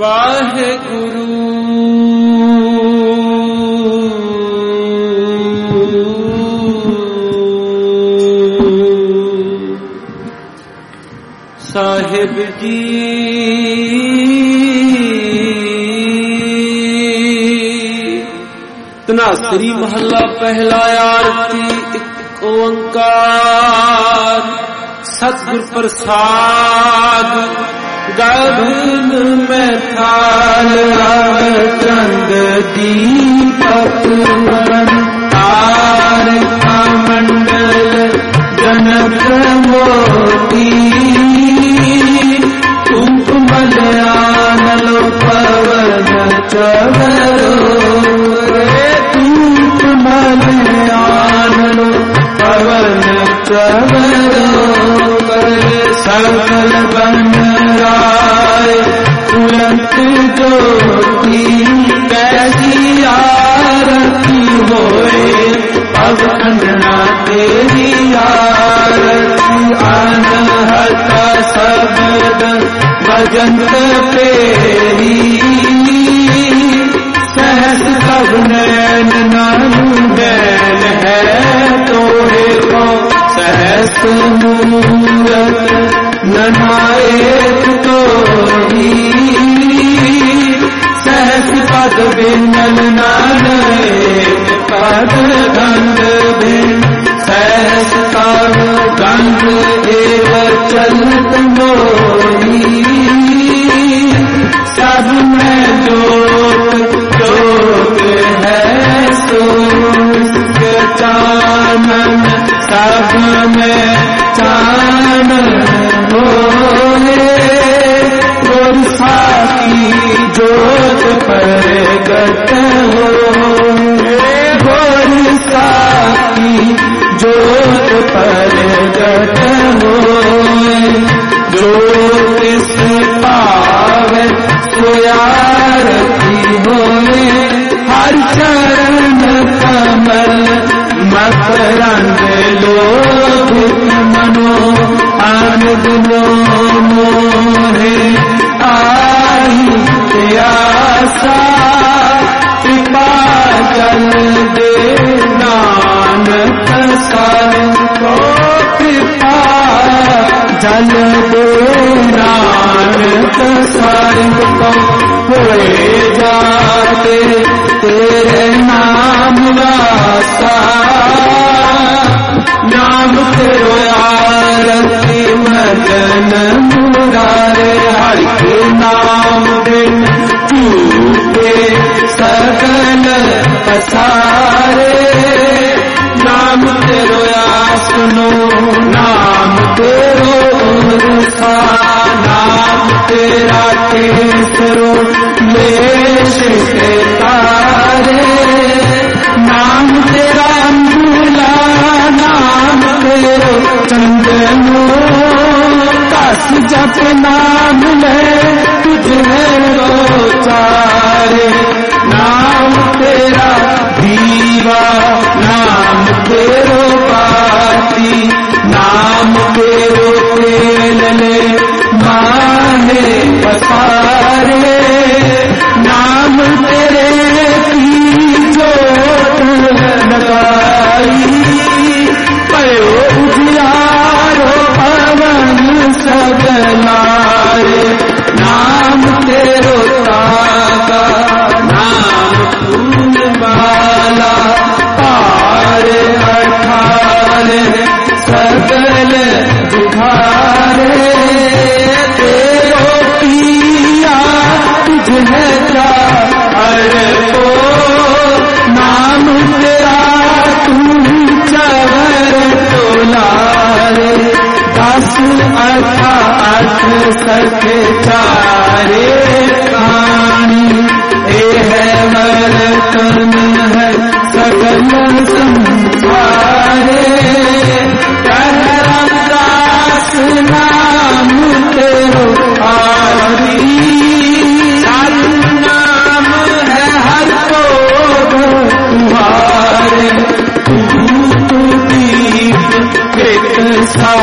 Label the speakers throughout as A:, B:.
A: वाहेगुरु साहिब जी तनासरी महला पहला आरती एक ओंकार सतगुर प्रसाद गगन में थाल चंद दीपक तारका मंडल जनक मोती मलयालो पवन चवरो मलयालो पवन चवरो सकल बन राय उलट ज्योति कैसी आरती होए अब अंजना तेरी आरती अनहत शब्द भजंत पेरी सहस सब नैन नानु नैन है तोरे को सहस मूरत ननाएक तोरी सहस पद बिमल नानक पद गंध बिन सहस काल गंध एव चलत मोरी सब में जोत जोत है सूरज चानन सब में चानन होए गुरसा की जोत प्रगट होए गुरसा की जोत प्रगट होए जो तिस पावे सोयारती होए हर चरण कमल मकरंद लोभित मनो आनंद मोहे आई प्यासा कृपा जल दे नानक सार को कृपा जल दे नानक सार को होए जाते तेरे नाम वासा नाम तेरो आरती मगन मुरारे हरि के नाम बिन टूटे सकल पसारे नाम तेरो सुनो नाम तेरो सा नाम तेरा केसरो लेश के तारे नाम तेरा अंबुला नाम तेरो चंदनो कस जप नाम ले तुझे रोचारे नाम तेरा दीवा नाम तेरो पाती नाम तेरो तेल ले माने पसारे नाम तेरे की जोत लगाई पयो उजियारो पवन सगलारे नाम तेरो ताका नाम फूल माला पारे अठारे सकल दुखारे तेरो पिया तुझे जा अरे को नाम तेरा तू चवर तोलारे 10 अठा 8 सखे चारे कहानी ए है वर्तन है सकल संसारे रामदास नाम तेरो आरती नाम है हर को तुम्हारे तू दीप कृत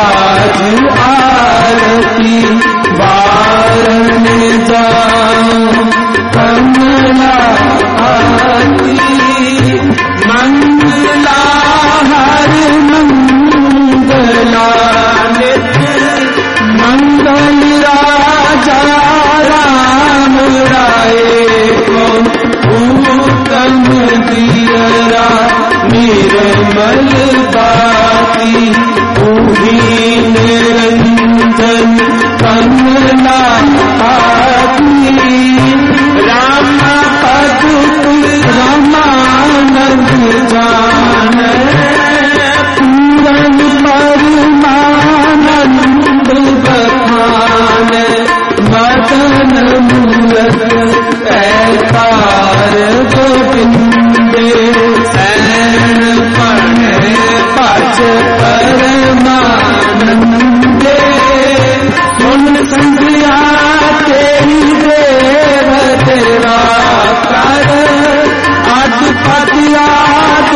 A: साज आरती बारन जाओ दियरा निर्मल बाती पूरी निरंजन कमला आती राम पद रमानंद जान पूरन परमानंद बखान मदन मूरत पैतार गोविंदे सैन पण पच परमानंदे सुन संध्या तेरी देव तेरा कर अधिपतियाद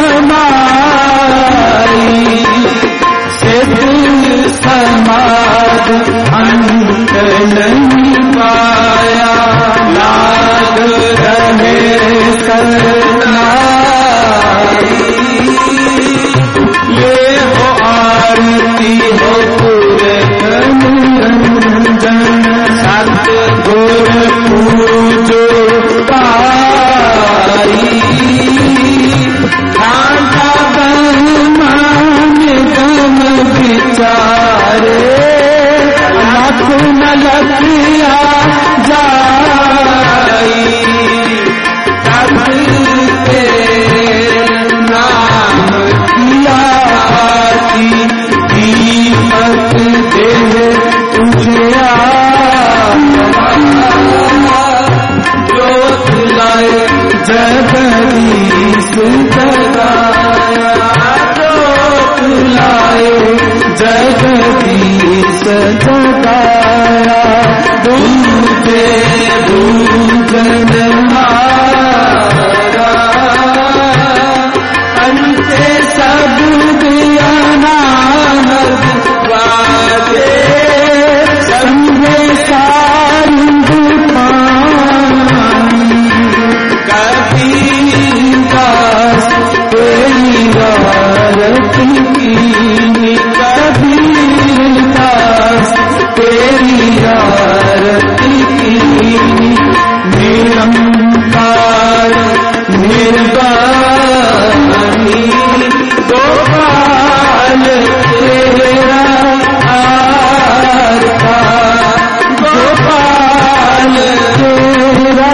A: समाई सिद्ध समाज अंत नहीं पाया लाग रहे करनाई ये हो आरती हो पूरे निरंजन सत गुर पूजो पाई खांडा ब्रह्मान गम विचारे लख न लखिया जाई तब के नाम किया दीपक देह तुझे ज्योत लाए जगदीश जगाया ज्योत लाए जगदीश जगाया दूजे दूजन मारा अंते सब दिया नानक वाजे संगे सारिंद पानी कबीरदास तेरी आरती कीनी कबीरदास तेरी आरती कीनी निरंकार निर्वाणी गोपाल तेरा आरता गोपाल तेरा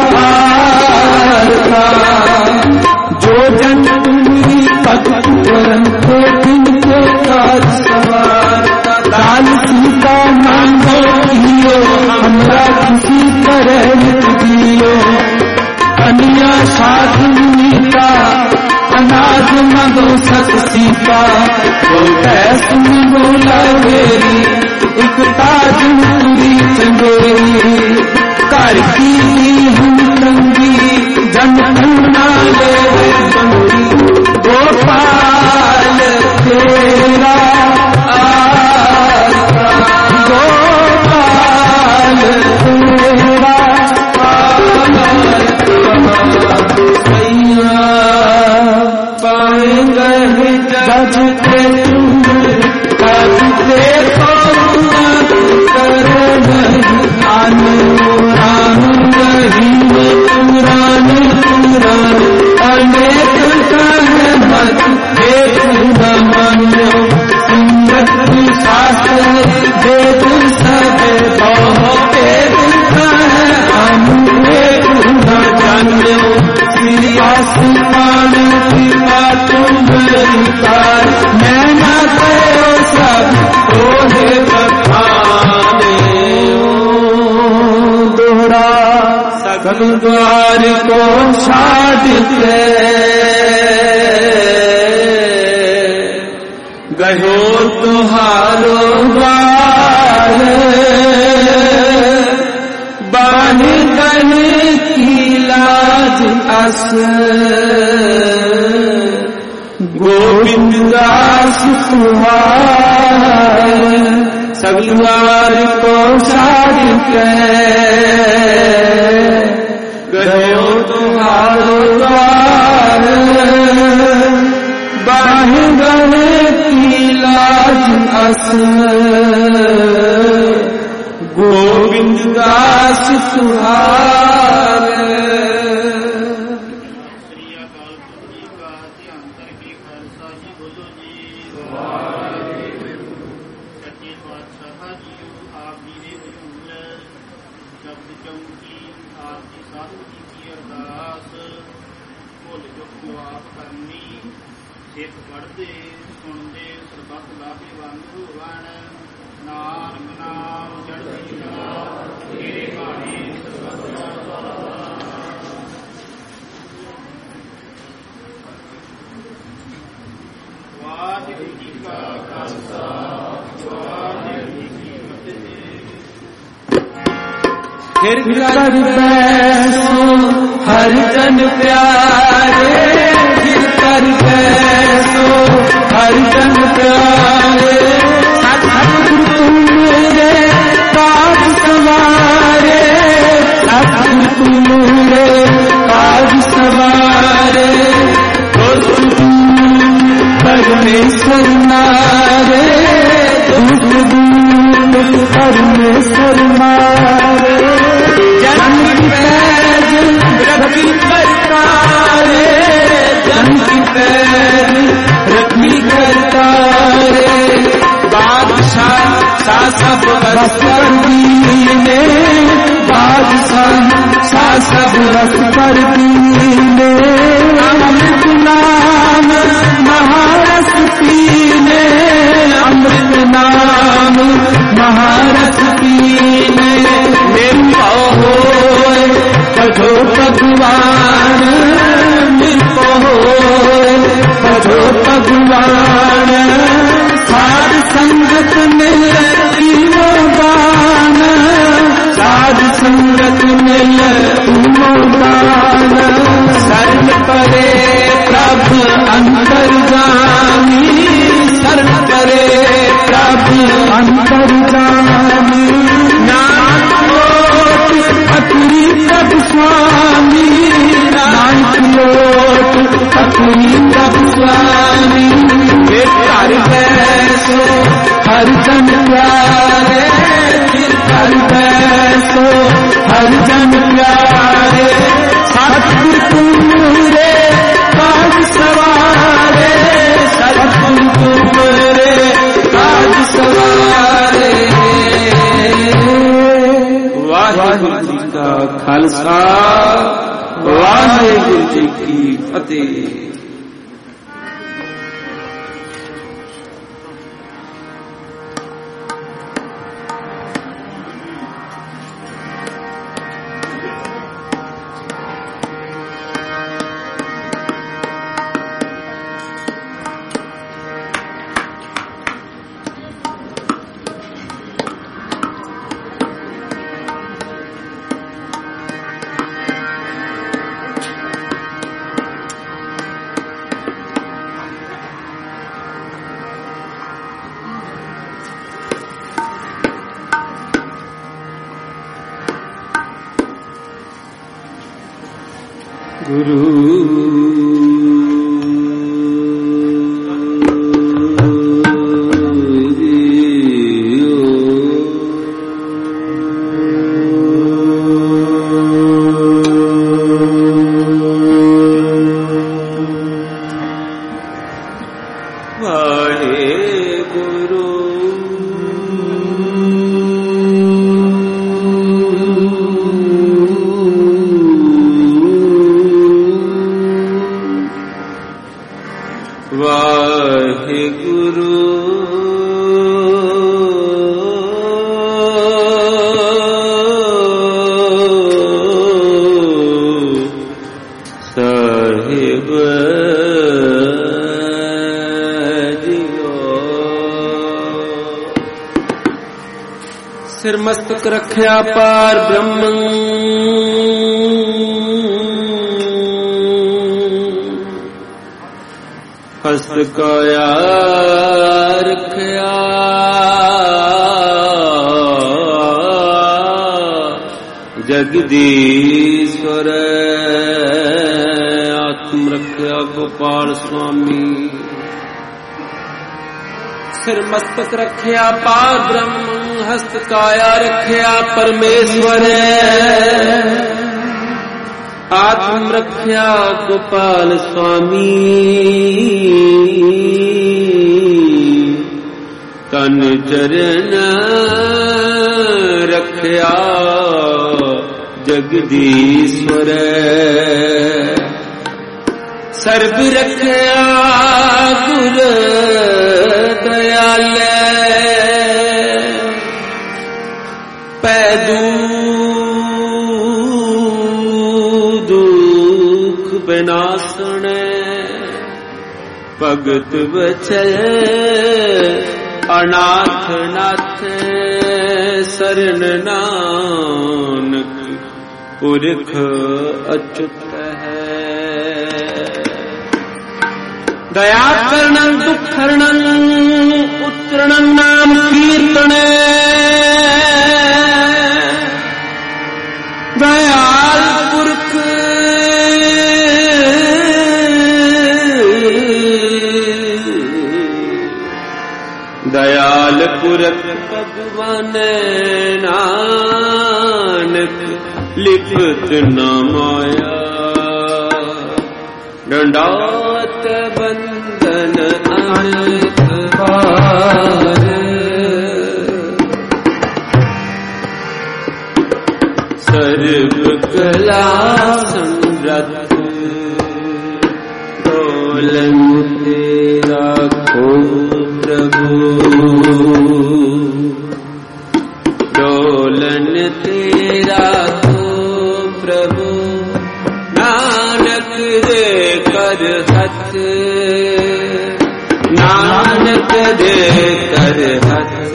A: आरता जो जन तुम्ही भक्त करते जिनके काज सवार लाल सीता मांगो दियो हमरा किसी तरह दियो कन्या साधुनीता अनाज मगो सत सीता सुन बोला मेरी एक ताज पूरी चंदेरी कर की हम तंगी जन कन्ना ले बंगी गोपाल तेरा आरता गोपाल तेरा पाएंगे गज के गजते कर आन राम रही पुराण पुराण अनेक मत एक न मान्यो सिंह शास्त्र वेद सब बहुत हम एक न जान्यो श्री आसमान की बातों कार मैं न कहो सब तोहे बखाने दोहरा सकल द्वार को छाड़ते गयो तुहारो द्वार बानी कहे की लाज अस गोविंद दास तुम्हार सगुआर को छाड़ते गयो तुम्हारो द्वार बाहि गए की लाज अस गोविंद दास तुम्हार
B: ਆਪ ਕਰਨੀ ਸਿੱਖ ਪੜ੍ਹਦੇ ਸੁਣਦੇ ਸਰਬੱਤ ਲਾਭੇ ਵੰਦ ਹੋਵਣ ਨਾਨਕ ਨਾਮ ਚੜ੍ਹਦੀ ਕਲਾ ਤੇਰੇ ਭਾਣੇ ਸਰਬੱਤ ਦਾ ਵਾਹਿਗੁਰੂ ਜੀ ਕਾ ਖਾਲਸਾ ਵਾਹਿਗੁਰੂ ਜੀ ਕੀ ਫਤਿਹ।
A: फिर कर बैसो हर जन प्यारे, फिर कर बैसो हर जन प्यारे, सतगुरु मेरे काज सवारे, सतगुरु मेरे काज सवारे, परमेश्वर नारे, परमेश्वर नारे, जन की पैज रखी करतारे, जन की पैज रखी करतारे, बादशाह सब रस कर दीने, बादशाह सब रस कर दीने, अमृत नाम महारस पीने, अमृत नाम महारस पीने, मेरा हो कठो भगवान, मिलो हो कठो भगवान, साध संगत मिल तीनों दान, साध संगत मिल तीनों दान, शरण करे प्रभु अंतर्गामी, शरण करे प्रभु अंतर्गामी, नानक लोट अतुरी प्रभु स्वामी, नानक लोट अतुरी प्रभु स्वामी, कर बैसो हर जन प्यारे, फिर कर बैसो हर जन प्यारे, सतगुरु मेरे काज सवारे, सतगुरु मेरे काज सवारे। वाहिगुरु जी का खालसा, वाहिगुरु जी की फतेह। गुरु सिर मस्तक रख्या पार ब्रह्म, हस्त काया रख्या जगदीश्वर, आत्म रख्या गोपाल स्वामी, सिर मस्तक रख्या पार ब्रह्म, हस्त काया रख्या परमेश्वर, आत्म रख्या गोपाल स्वामी, तन चरण रख्या जगदीश्वर, सर्ब रखया गुर दयाले पैदू दुख विनाशने भगत बचल अनाथ नाथ शरण नानक पुरख अच्युत है। दया करणं दुख हरणं उत्तरणं नाम कीर्तन दयाल पुरख दयाल पुरख भगवान नानक लिपत न माया दंडात बंधन अनंत पार सर्व कला संरत डोलन तेरा को प्रभु डोलन तेरा को प्रभु नानक दे कर हथ नानक दे कर हथ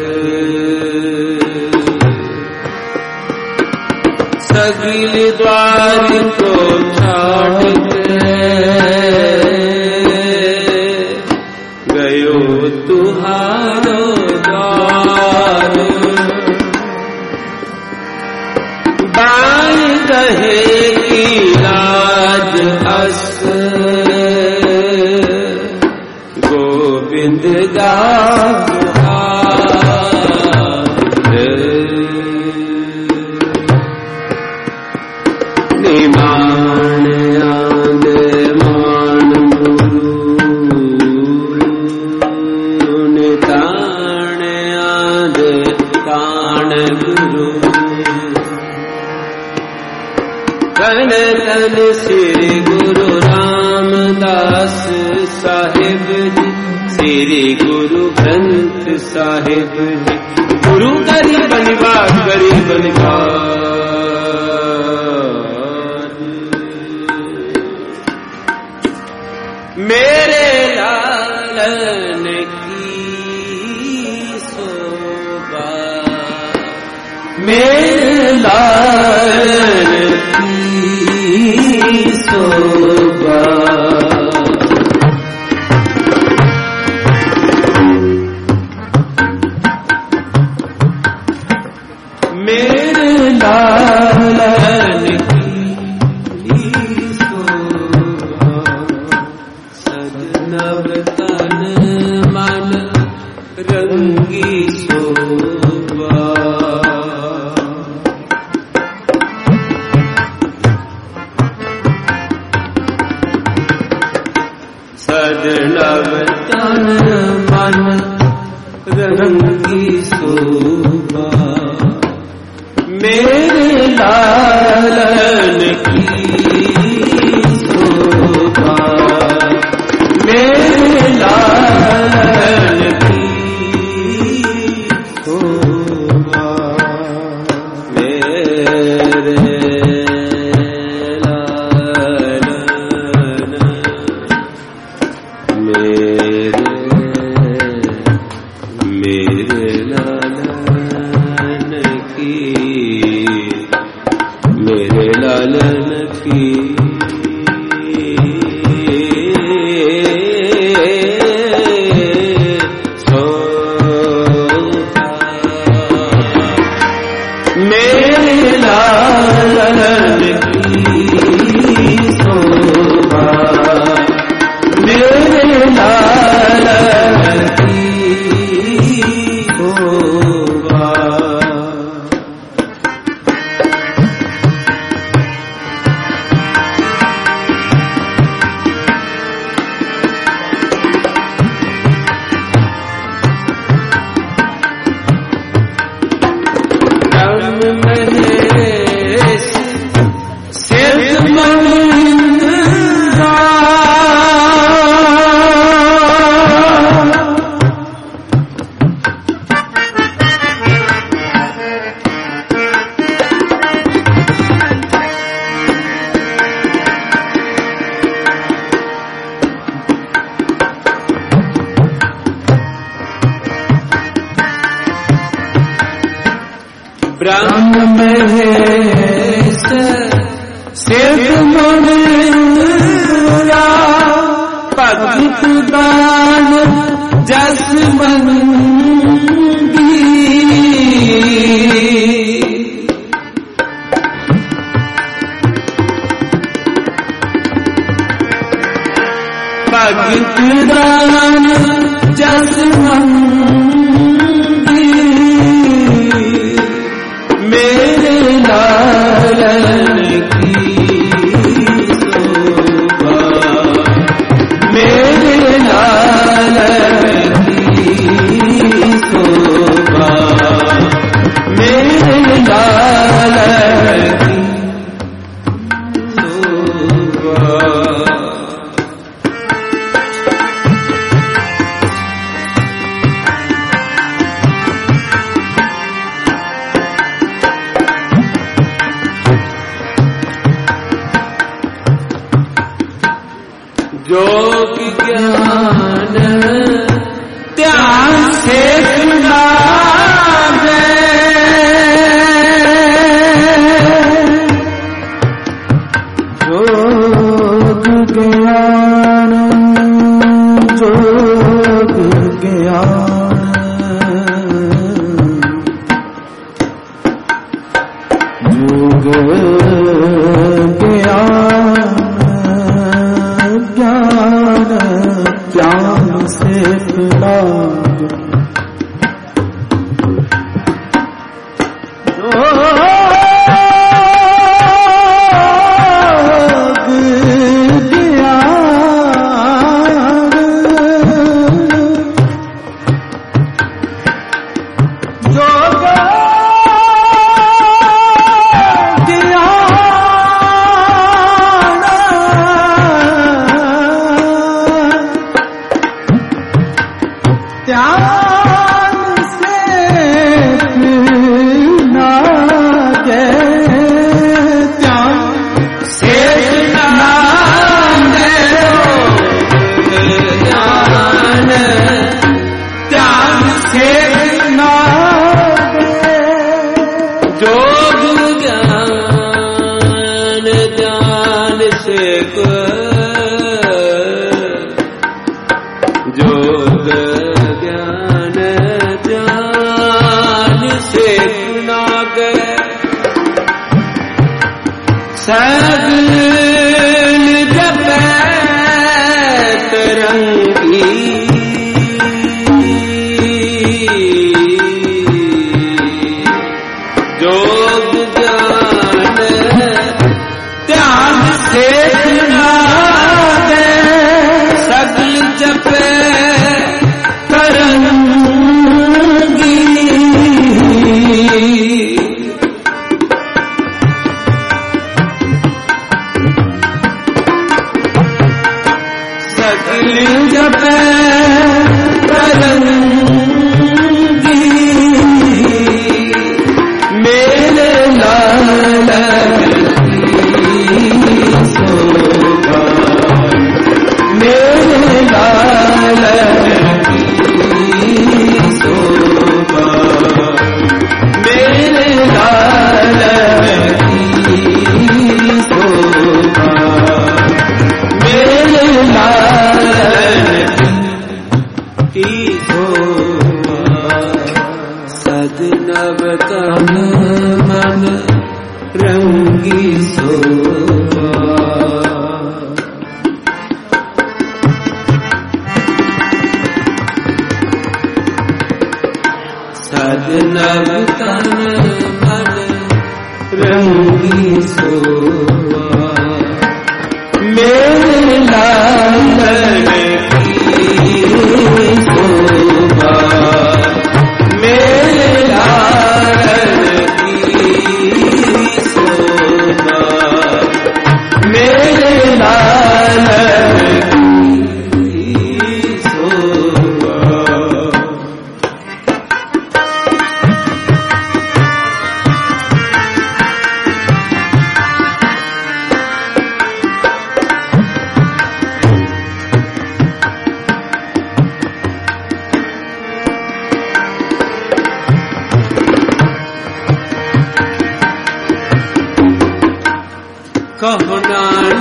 A: सगिल द्वार को छाड़ गयो तुहारो द्वार बाण कहे की लाज हस गोविंद दास निमान आद मान गुरु नितान आद तान गुरु तन तन श्री गुरु रामदास साहिब जी श्री गुरु ग्रंथ साहिब जी गुरु गरीब निवास गरीब निवास मेरे लालन की शोभा मेरे लालन की शोभा मेरे लालन नव तन मन रंगी शोभा सजनव तन मन रंगी शोभा मेरे लालन की शोभा मेरे लालन की शोभा मेरे लालन मेरे लालन की ब्रह्म महेश सिद्ध मुनिया भगत दान जस मंगी भगत दान जस मंगी मेरे लालन की शोभा मेरे लालन की शोभा मेरे लालन की शोभा योग ज्ञान ध्यान से सुना दे योग ज्ञान योग ज्ञान योग ज्ञान ज्ञान से पिला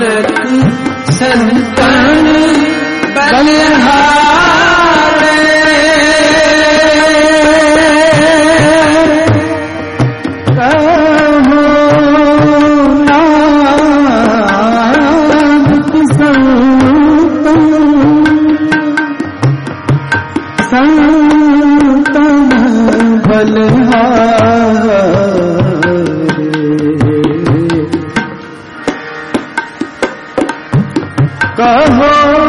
A: नानक संतन बलिहारे कहो नानक संतन बलिहारे कहो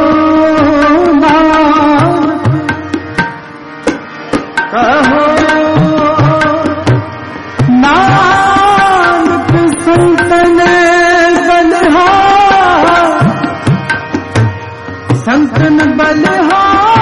A: नानक संतन बलिहार संतन बलिहार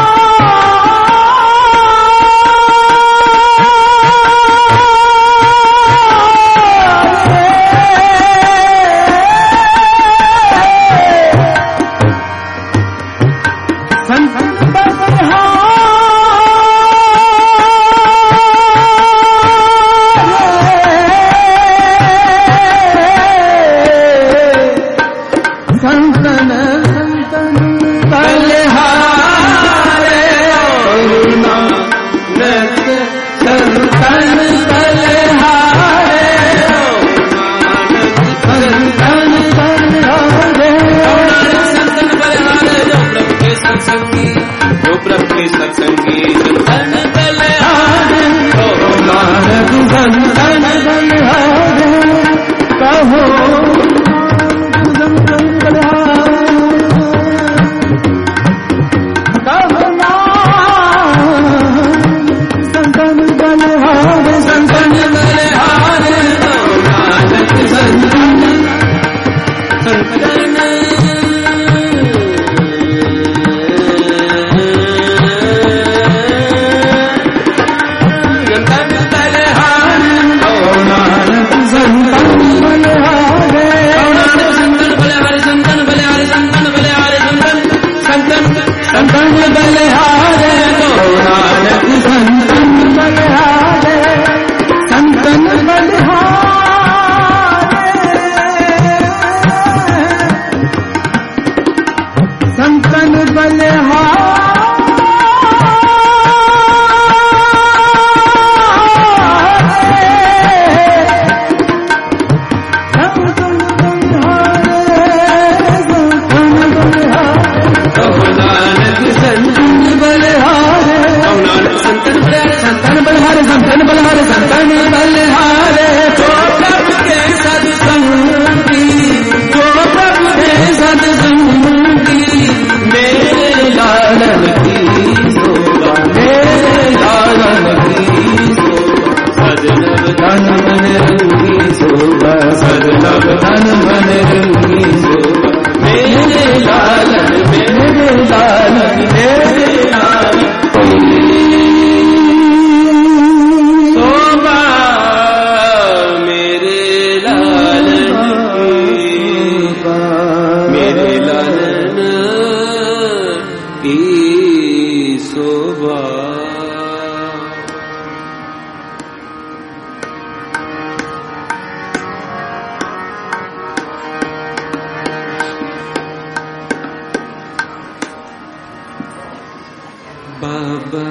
A: बाबा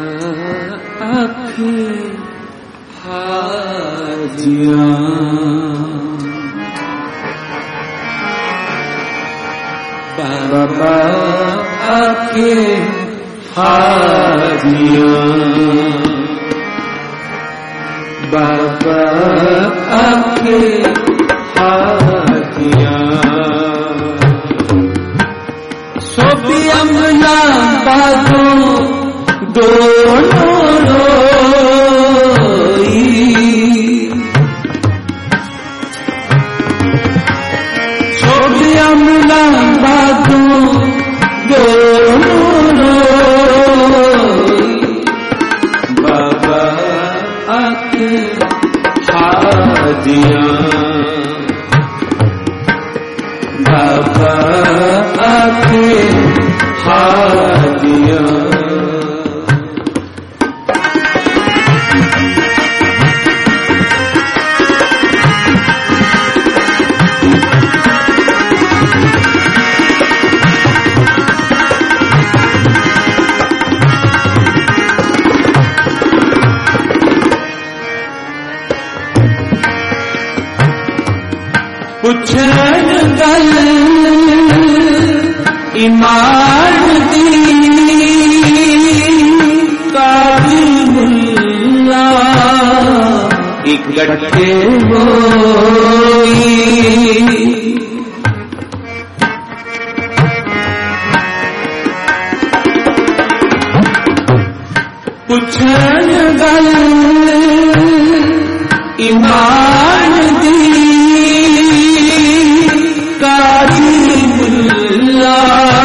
A: आँखें हाजियाँ बाबा आँखें हाजियाँ बाबा आँखें हाजियाँ सोपी अमला बादों दोनों रोई सोपी अमला बादों दोनों रोई बाबा आँखें हाजियाँ बाबा आँखें हाजियाँ पुछन गल ईमान दी काजी मुल्ला इकट्ठे होई पुछन गल ईमान दी काजी मुल्ला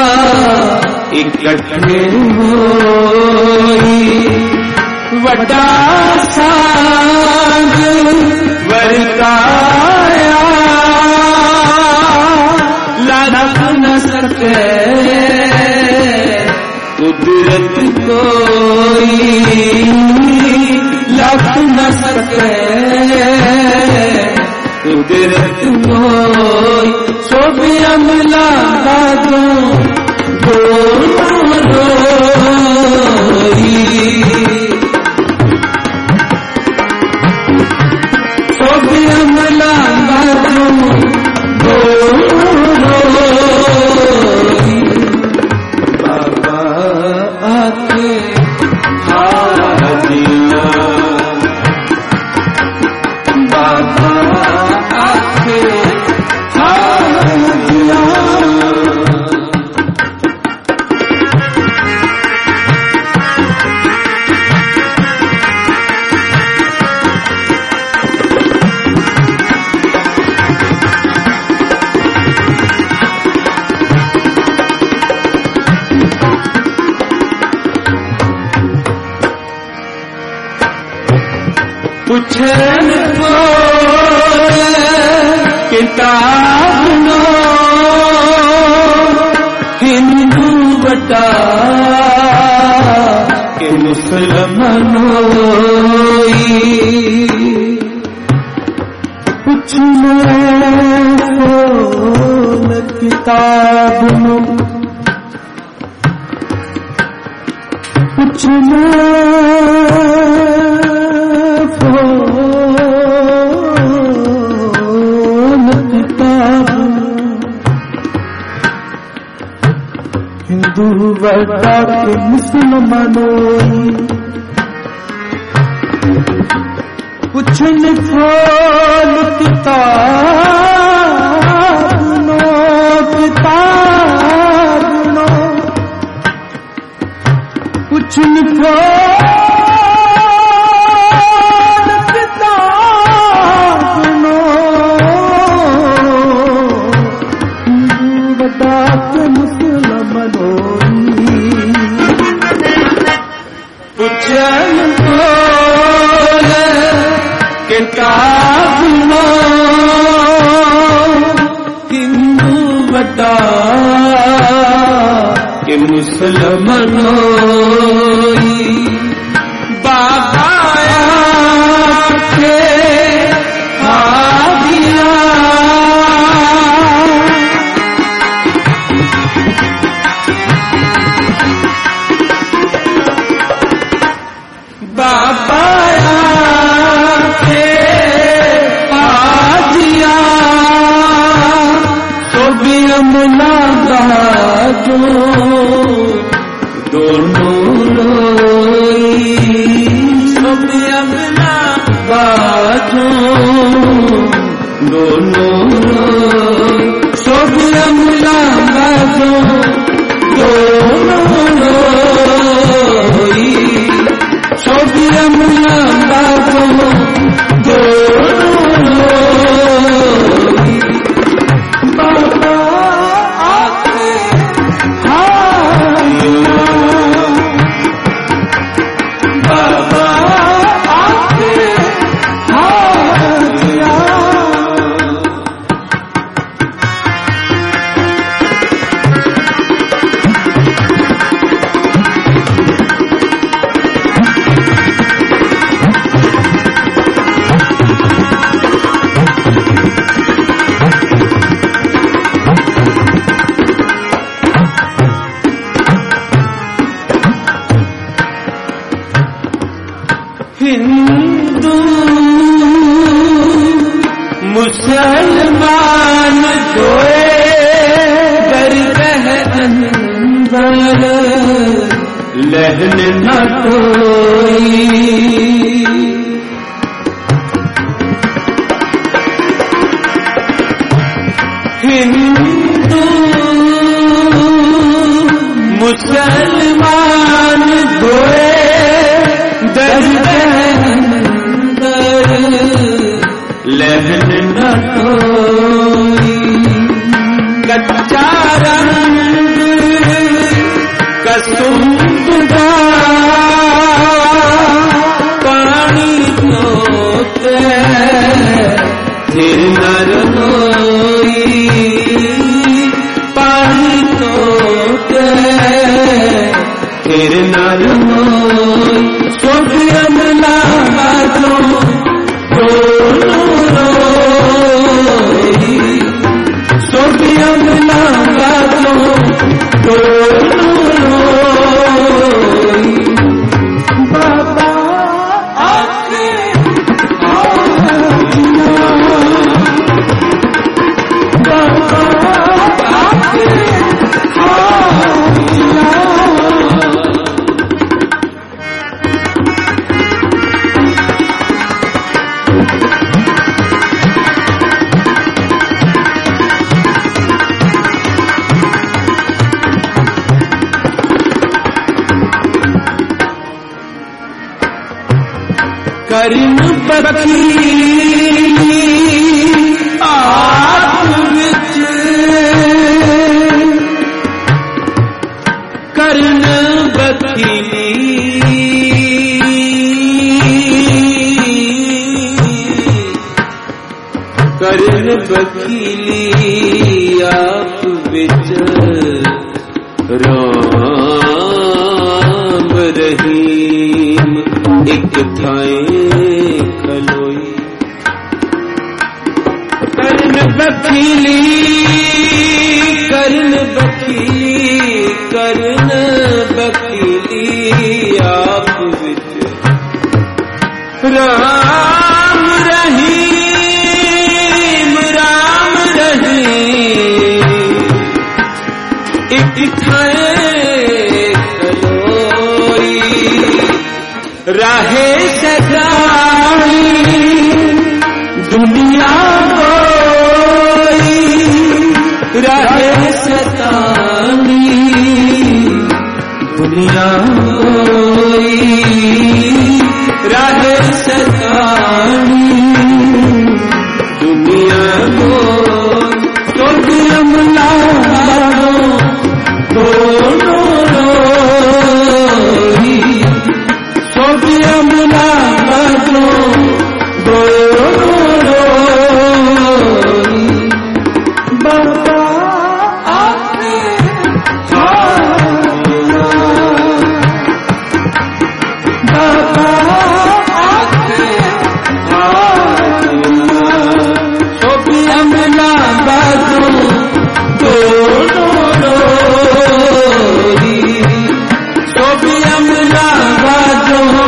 A: इकट्ठे होई वड्डा सांग वरताया लख न सके कुदरत कोई लख न सके कुदरत कोई सो भी अमला बादों रोई सो भी अमला बादों रोई बाबा आके हाजिया बाबा आके हाजिया पुछन को किताब नो हिंदू बता के मुसलमानोई पुछन को किताब नो पुछन हिंदू बता के मुसलमानोई पुछन खोल किताब नो पुछन खोल किताब नो हिंदू बता के पुछन खोल किताब नो हिंदू बता के मुसलमानोई बाबा के हाजिया बाबा के हाजिया तो भी अमला बाजो दोनों रोई तो भी अमला बाजो दोनों रोई तो भी अमला बाजो दोनों रोई सोबिया मुला बाबो दोनों बाबा आके हाजिया बाबा आके हाजिया हिंदू मुसलमान बर लहन न कोई हिंदू मुसलमान गोए दर लहन न कोई कच्चा रंग कसुंदा पानी तोते फिर नर होई पानी तोते फिर नर होई सोफियम लाजो रोई सोफियम लाजो बाबा आके बाबा आके करिन बखीली आप विच करिन बखीली करिन बखीली आप विच राम रहीम एक थाए खलोई करन बखीली करन बखीली करन बखीली आप विच राम रहीम एक थाए खलोई राहे सजाई दुनिया कोई राहे सतानी दुनिया कोई राहे सतानी दुनिया कोई तो यमुना दोनों रोई यमुना बदलो रोई बाबा आके बाबा आके यमुना बदलो रोई यमुना बदलो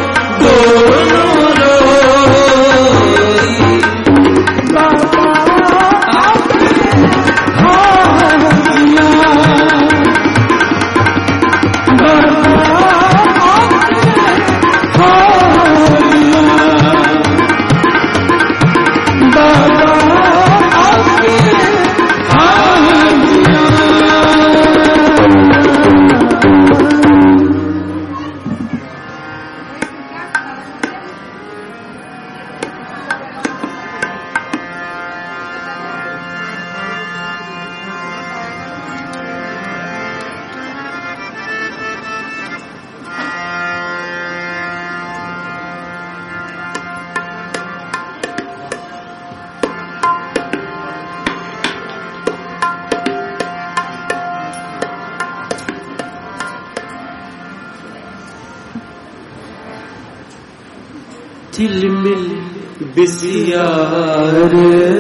A: झिलमिल बिसियार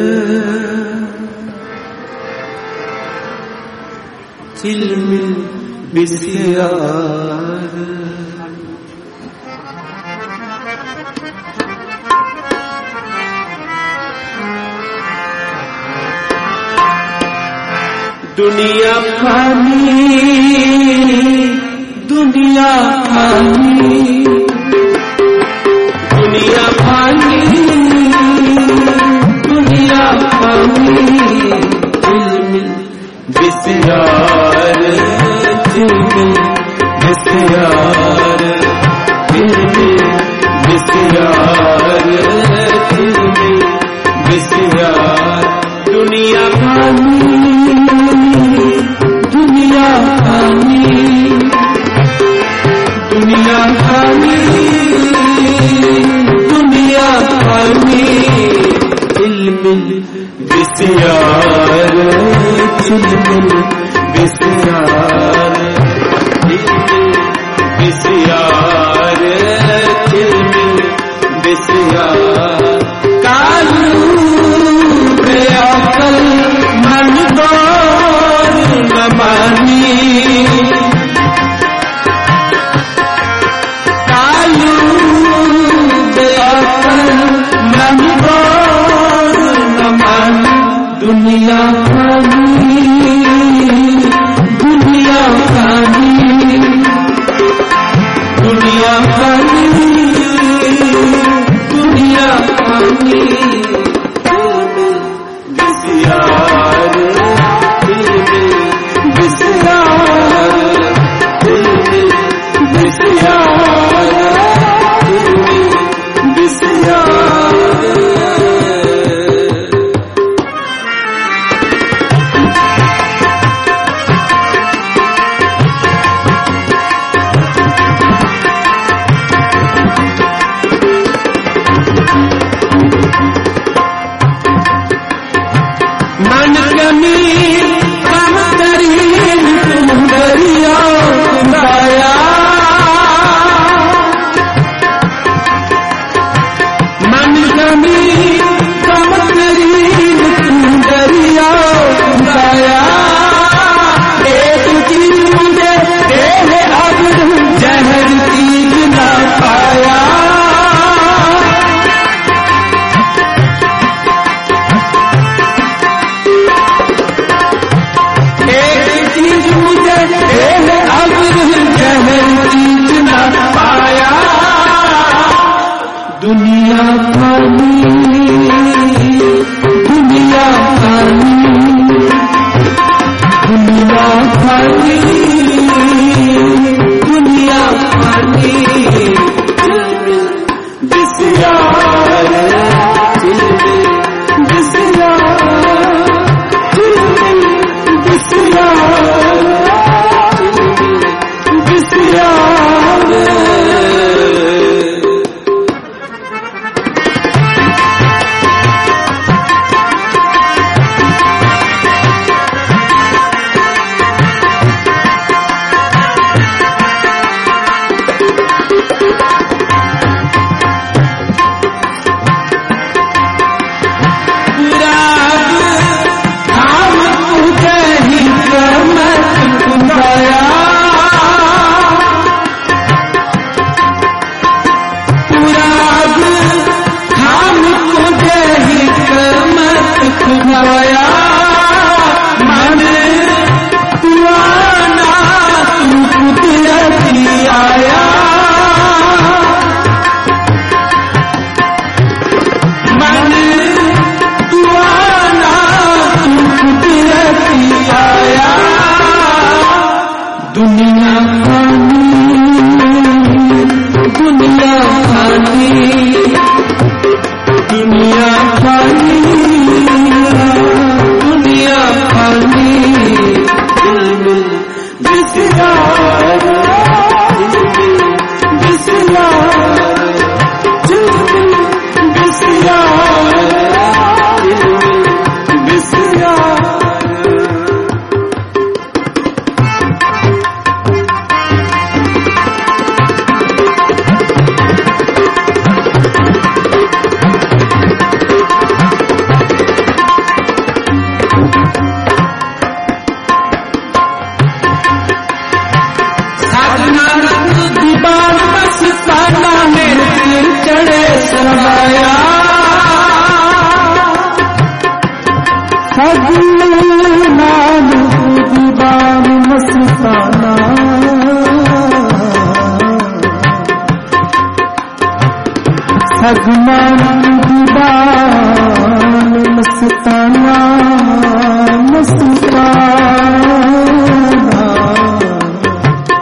A: झिलमिल बिसियार दुनिया फानी में बिस्यार, दिल में बिस्यार, दिल में बिस्यार। दुनिया फानी, दुनिया फानी, दुनिया फानी, दुनिया फानी, दिल में बिस्यार, दिल में बिस्यार, दिल में बिस्यार, दिल में बिस्यार। कालू बेअकल मन दौर न मानी, कालू बेअकल मन दौर न मानी। दुनिया फानी, दुनिया फानी, दुनिया फानी, दुनिया फानी, बिस्यार, दिल में बिस्यार, दिल में बिस्यार, दिल में बिस्यार। मन कमी कम करी तुम दरिया खुदाया, मन कमी कम करी तुम दरिया खुदाया। एक चीज मुझे दे अब जहर चीज न पाया, दुनिया फानी, दुनिया फानी, दुनिया फानी, दुनिया फानी, दिल में बिस्यार, दिल में बिस्यार, दिल में बिस्यार, दिल में बिस्यार। दुनिया फानी, दुनिया फानी, दुनिया फानी, दुनिया फानी, दिल में बिस्यार, दिल में बिस्यार, दिल में बिस्यार, दिल में बिस्यार। सगमान दीवान मस्ताना मस्ताना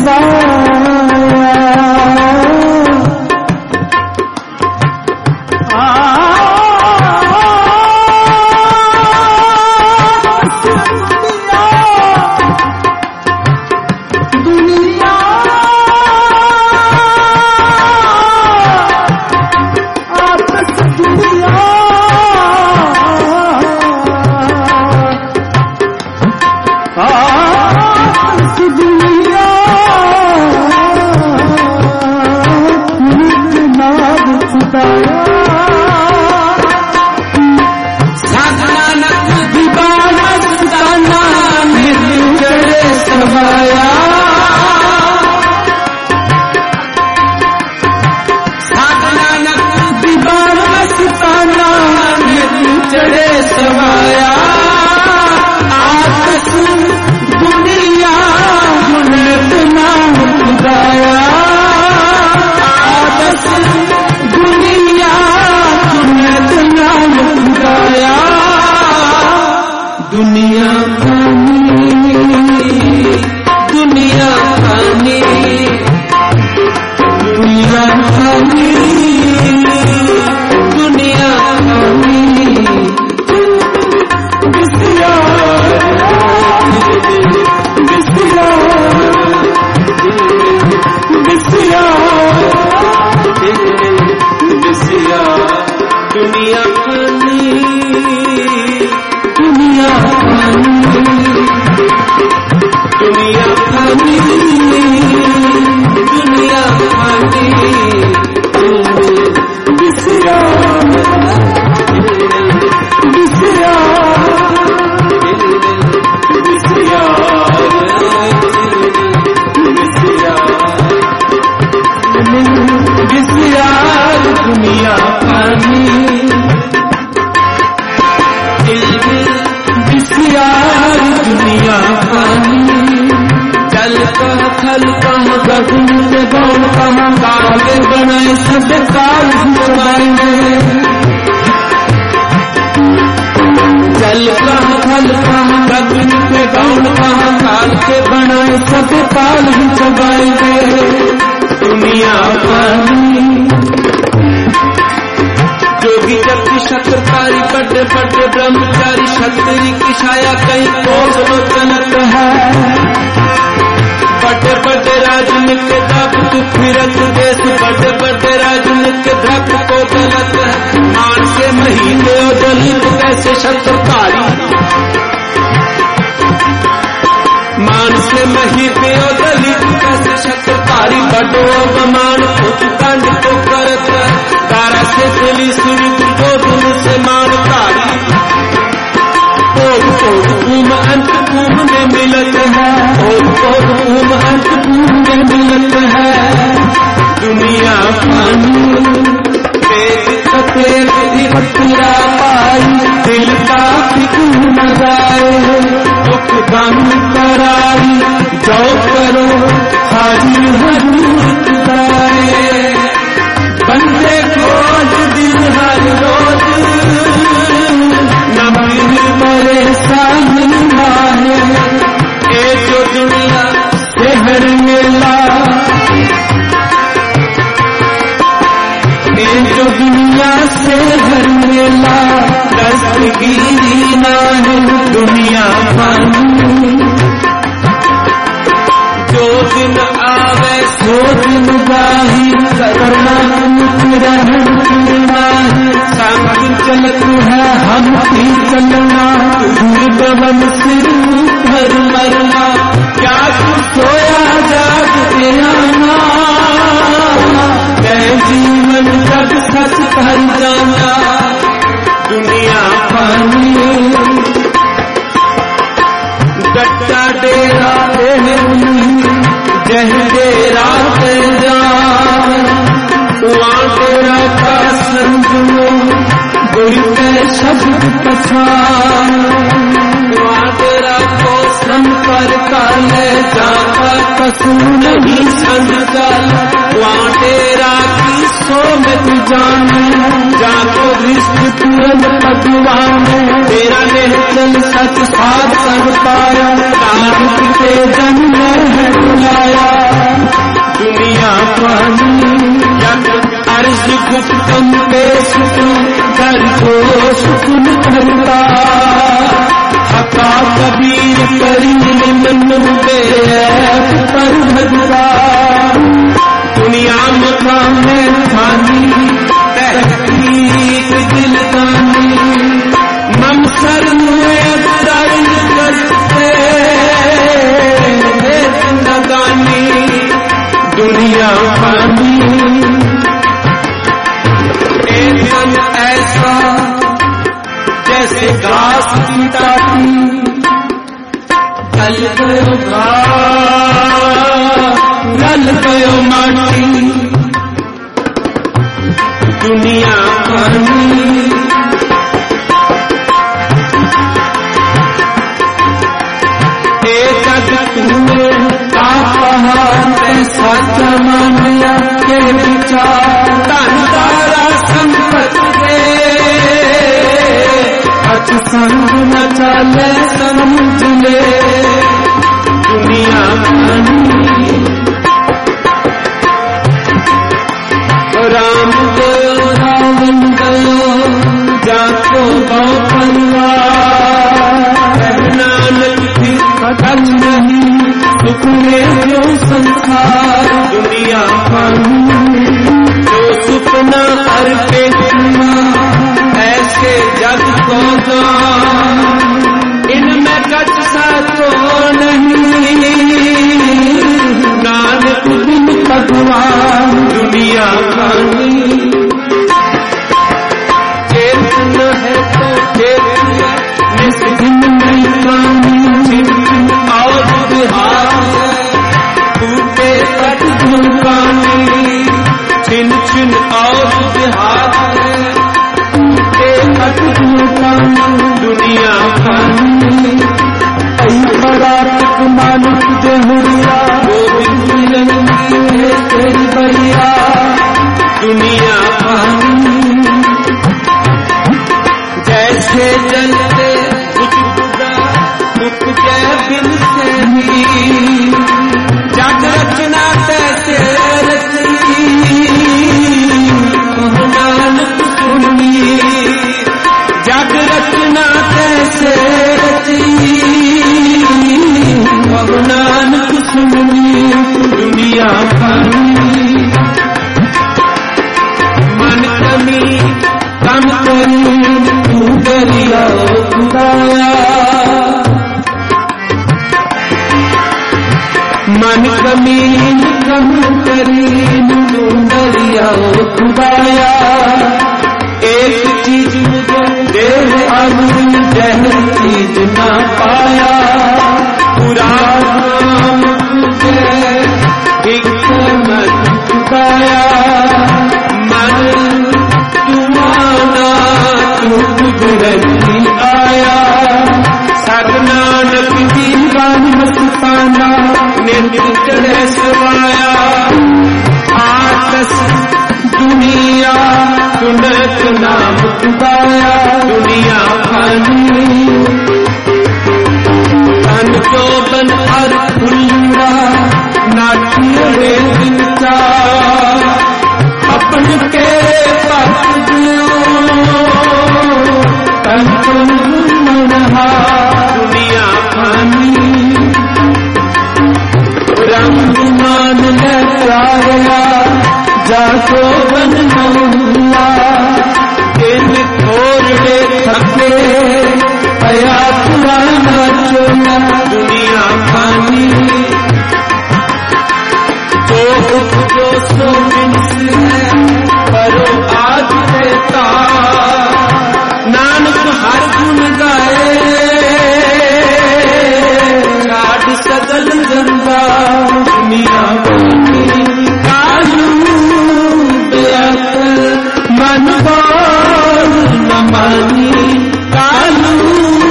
C: तेरा निश्चल सच साध कर पाया, नानक के जन्म है बुलाया। दुनिया पानी अर्ज गुप्तम पे सुकुन कर जो सुकुन करता हका कबीर करी मन बे पर भगता दुनिया मकाम में खानी तहकीक दिलदानी ममसर में दर्द करते जिंदगानी दुनिया पानी एकदम ऐसा जैसे घास की टाटी गल गयो गल गयो माटी दुनिया पानी साचा मानिया के विचार तारा संपत दे अच संग न चले समझ ले दुनिया पानी राम गयो रावण गयो जाको बहु परिवार नानक भी कदम नहीं सुखने जो संसार दुनिया पानी जो सुपना हर पे सुना ऐसे जग को इनमें कच सा तो नहीं नानक बिन भगवान दुनिया पानी चेतन है तो चेतन निस्दिन नहीं पानी और बिहार टूटे तट झुकानी छिन छिन और बिहार टूटे तट झुकानी दुनिया पानी बड़ा मानुष जहुरिया गोविंद मिलनी तेरी बढ़िया दुनिया पानी जैसे जलते मुख जय बिन से ही जग रचना तैसे रची नानक सुनी जग रचना तैसे रची नानक सुनी दुनिया पानी मन कमी कम करी तू दरिया खुदाया मन कमीन कम करीन दरिया खुदाया एक चीज मुझे देव अमूल जहर चीज ना पाया पूरा नाम तुझे हिकमत खुदाया मन तुम्हारा तू गुजरती आया सतनानक दीवान मस्ताना निर्जर सवाया आतस दुनिया सुनत नाम खुदाया दुनिया पानी तन को बन हर खुल्ला नाटिये जिनका अपन के पक्ष तन को मनहा दुनिया पानी रंग मान ले प्यारा जाको बन मौला इन छोड़े थके पया पुराना चोला दुनिया पानी जो उपजो सो मिनस है परो आज देता नानक हर गुण गाए लाड सदल गंगा दुनिया पानी कालू मन न मानी कालू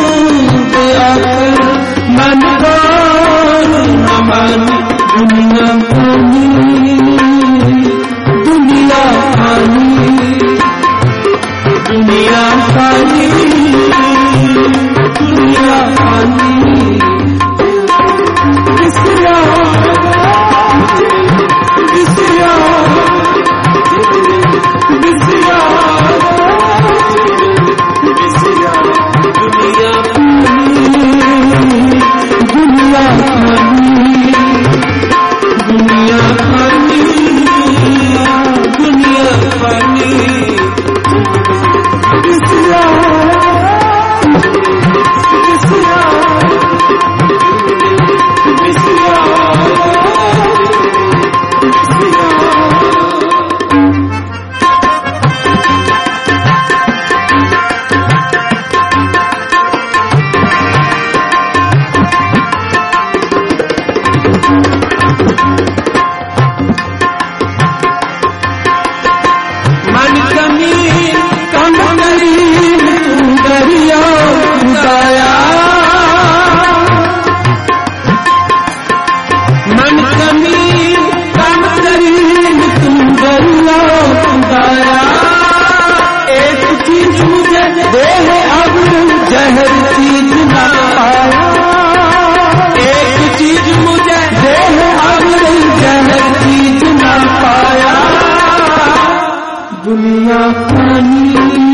C: मन न मानी दुनिया पानी दुनिया पानी दुनिया पानी दुनिया पानी मन कमी कम करीब तू दरिया खुदाया मन कमी कम करीब तू दरिया खुदाया एक चीज मुझे दे अब जहर चीज ना पाया एक चीज मुझे दे अब जहर चीज ना पाया दुनिया फानी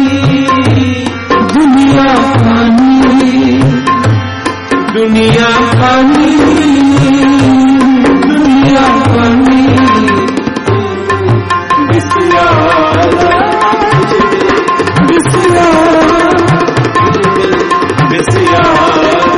C: दुनिया फानी दुनिया फानी दुनिया फानी बिस्यार बिस्यार बिस्यार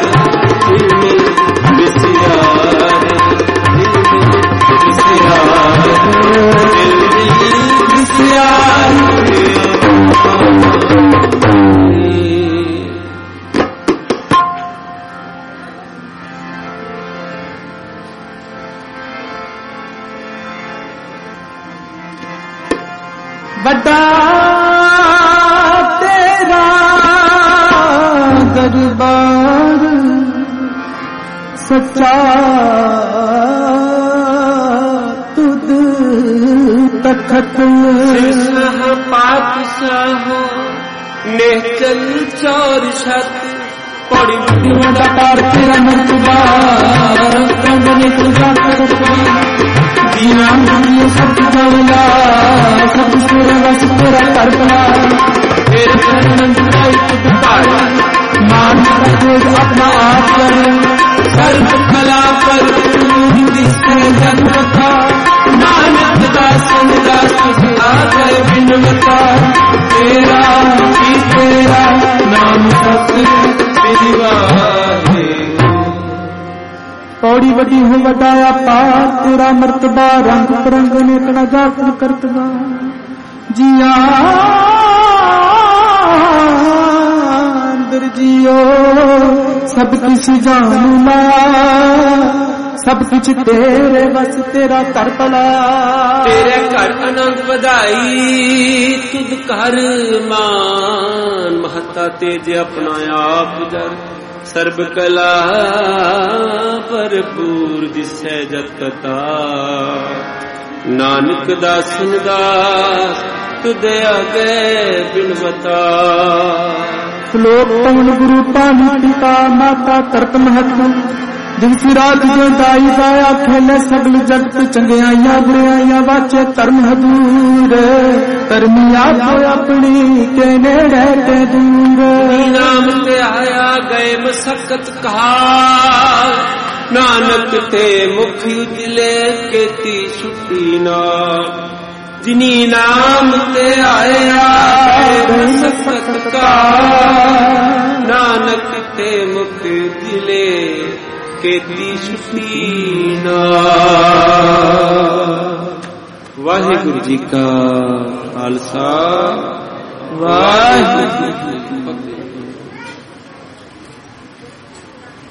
C: बड़ा तेरा दरबार सच्चा तुद तखत
A: पातशाह ने चल चौर छत
C: पड़ी बड़ा तेरा मर्तबा कंगने तुझा जीना ये सब बोला सब तेरा बस तेरा करना तेरे चरणन का तुझ पाया मान कर अपना आप कर सर्व कला पर जिससे जन्म था नानक दास तुझे आ गए बिनवता तेरा ही तेरा नाम सत्य विवाहे पौड़ी बड़ी हो वडाया पार तेरा मर्तबा रंग परंग ने कड़ा जाकर करतगा जिया अंदर जियो सब कुछ जानूला सब कुछ तेरे बस तेरा कर भला
A: तेरे घर आनंद बधाई तुद कर मान महता तेज अपना आप जर सर्ब कला भरपूर दिसै जत कथा नानक दासन दास तुदे आगे बिनवता
C: श्लोक पवन गुरु पानी पिता माता करत महत्व दिवसी रात जो दाई दाया खेले सगल जगत चंगियाइया बुराइया वाचे धर्म हदूर धर्मी आपो अपनी के नेड़े के दूर
A: नाम ते आया गए मसकत काल नानक ते मुख उजले केती छुट्टी ना जिनी नाम ते आया गए मसकत काल नानक ते मुख उजले केती छुट्टी ना। वाहिगुरु जी का खालसा वाहिगुरु जी की फतेह।